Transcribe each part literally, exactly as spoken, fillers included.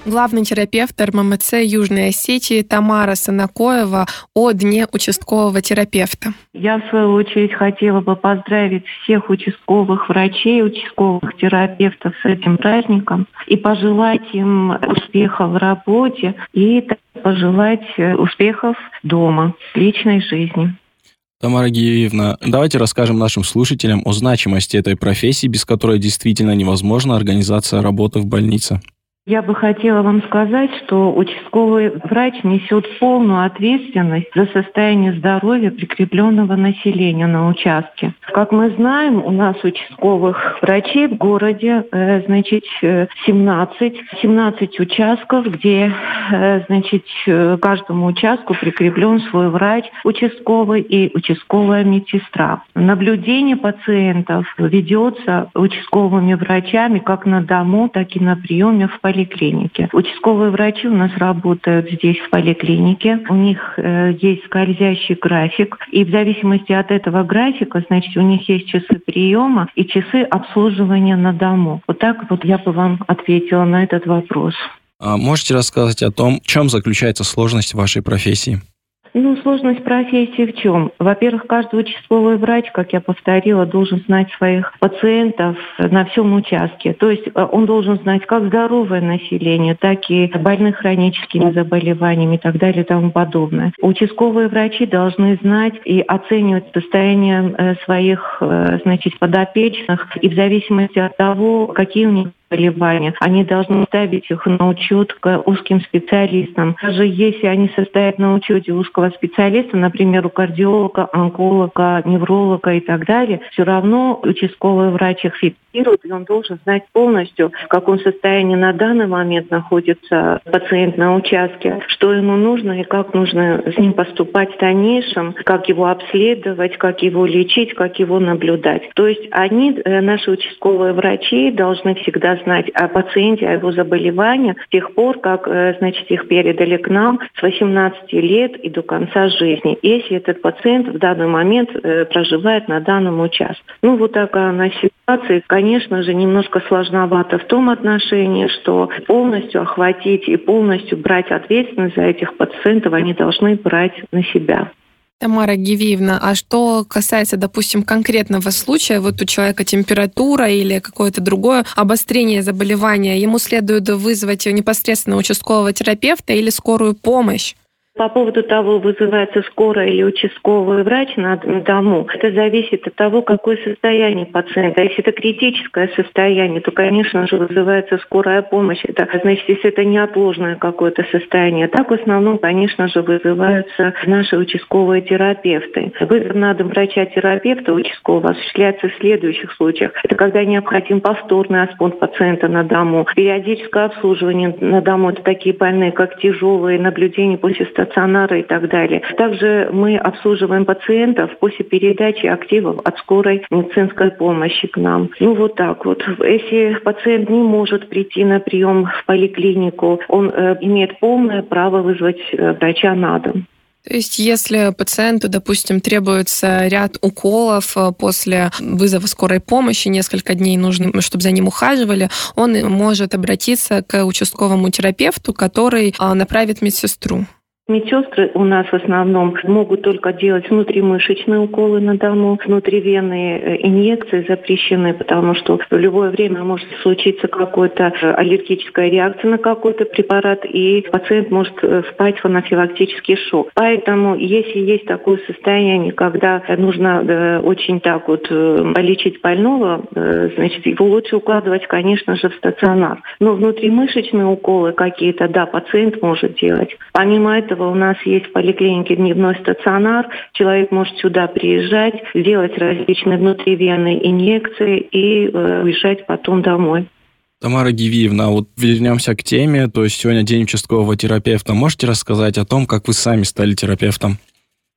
Главный терапевт эр эм эм цэ Южной Осетии Тамара Санакоева о Дне участкового терапевта. Я, в свою очередь, хотела бы поздравить всех участковых врачей, участковых терапевтов с этим праздником и пожелать им успеха в работе и пожелать успехов дома, в личной жизни. Тамара Гиевна, давайте расскажем нашим слушателям о значимости этой профессии, без которой действительно невозможна организация работы в больнице. Я бы хотела вам сказать, что участковый врач несет полную ответственность за состояние здоровья прикрепленного населения на участке. Как мы знаем, у нас участковых врачей в городе, значит, семнадцать, семнадцать участков, где, значит, каждому участку прикреплен свой врач участковый и участковая медсестра. Наблюдение пациентов ведется участковыми врачами как на дому, так и на приеме в поликлинике. поликлинике. Участковые врачи у нас работают здесь, в поликлинике. У них э, есть скользящий график. И в зависимости от этого графика, значит, у них есть часы приема и часы обслуживания на дому. Вот так вот я бы вам ответила на этот вопрос. А можете рассказать о том, в чем заключается сложность вашей профессии? Ну, сложность профессии в чем? Во-первых, каждый участковый врач, как я повторила, должен знать своих пациентов на всем участке. То есть он должен знать как здоровое население, так и больных хроническими заболеваниями и так далее и тому подобное. Участковые врачи должны знать и оценивать состояние своих, значит, подопечных, и в зависимости от того, какие у них заболевания, они должны ставить их на учет к узким специалистам. Даже если они состоят на учете узкого специалиста, например, у кардиолога, онколога, невролога и так далее, все равно участковый врач их фиксирует, и он должен знать полностью, в каком состоянии на данный момент находится пациент на участке, что ему нужно и как нужно с ним поступать в дальнейшем, как его обследовать, как его лечить, как его наблюдать. То есть они, наши участковые врачи, должны всегда знать о пациенте, о его заболевании с тех пор, как, значит, их передали к нам с восемнадцати лет и до конца жизни, если этот пациент в данный момент проживает на данном участке. Ну, вот такая она ситуация. Конечно же, немножко сложновато в том отношении, что полностью охватить и полностью брать ответственность за этих пациентов они должны брать на себя. Тамара Гивиевна, а что касается, допустим, конкретного случая, вот у человека температура или какое-то другое обострение заболевания, ему следует вызвать непосредственно участкового терапевта или скорую помощь? По поводу того, вызывается скорая или участковый врач на дому, это зависит от того, какое состояние пациента. Если это критическое состояние, то, конечно же, вызывается скорая помощь. Это значит, если это неотложное какое-то состояние. Так, в основном, конечно же, вызываются наши участковые терапевты. Вызов на дом врача-терапевта участкового осуществляется в следующих случаях. Это когда необходим повторный осмотр пациента на дому, периодическое обслуживание на дому. Это такие больные, как тяжелые, наблюдения после стационара и так далее. Также мы обслуживаем пациентов после передачи активов от скорой медицинской помощи к нам. Ну вот так вот. Если пациент не может прийти на прием в поликлинику, он э, имеет полное право вызвать э, врача на дом. То есть, если пациенту, допустим, требуется ряд уколов после вызова скорой помощи, несколько дней нужно, чтобы за ним ухаживали, он может обратиться к участковому терапевту, который направит медсестру. Медсестры у нас в основном могут только делать внутримышечные уколы на дому, внутривенные инъекции запрещены, потому что в любое время может случиться какая-то аллергическая реакция на какой-то препарат, и пациент может впасть в анафилактический шок. Поэтому, если есть такое состояние, когда нужно очень так вот полечить больного, значит, его лучше укладывать, конечно же, в стационар. Но внутримышечные уколы какие-то, да, пациент может делать. Помимо этого, у нас есть в поликлинике дневной стационар. Человек может сюда приезжать, делать различные внутривенные инъекции и э, уезжать потом домой. Тамара Гивиевна, вот вернемся к теме. То есть сегодня день участкового терапевта. Можете рассказать о том, как вы сами стали терапевтом?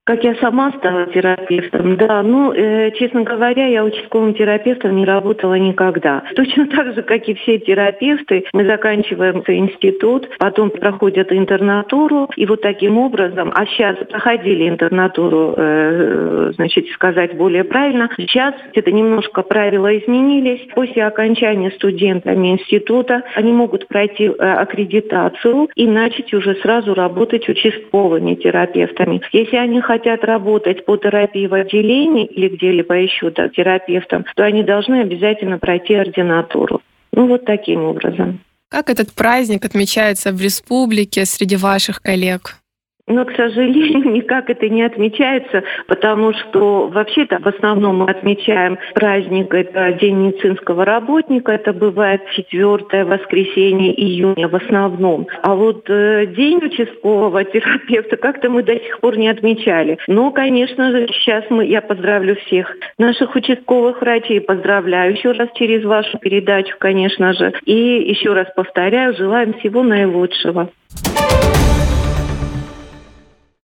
Как я сама стала терапевтом? Да, ну, э, честно говоря, я участковым терапевтом не работала никогда. Точно так же, как и все терапевты, мы заканчиваем институт, потом проходят интернатуру, и вот таким образом, а сейчас проходили интернатуру, э, значит, сказать более правильно, сейчас это немножко правила изменились. После окончания студентами института они могут пройти э, аккредитацию и начать уже сразу работать участковыми терапевтами. Если они хотят хотят работать по терапии в отделении или где-либо еще да, терапевтом, то они должны обязательно пройти ординатуру. Ну, вот таким образом. Как этот праздник отмечается в республике среди ваших коллег? Но, к сожалению, никак это не отмечается, потому что вообще-то в основном мы отмечаем праздник, это День медицинского работника, это бывает четвёртое воскресенье июня в основном. А вот э, День участкового терапевта как-то мы до сих пор не отмечали. Но, конечно же, сейчас мы, я поздравлю всех наших участковых врачей, поздравляю еще раз через вашу передачу, конечно же. И еще раз повторяю, желаем всего наилучшего.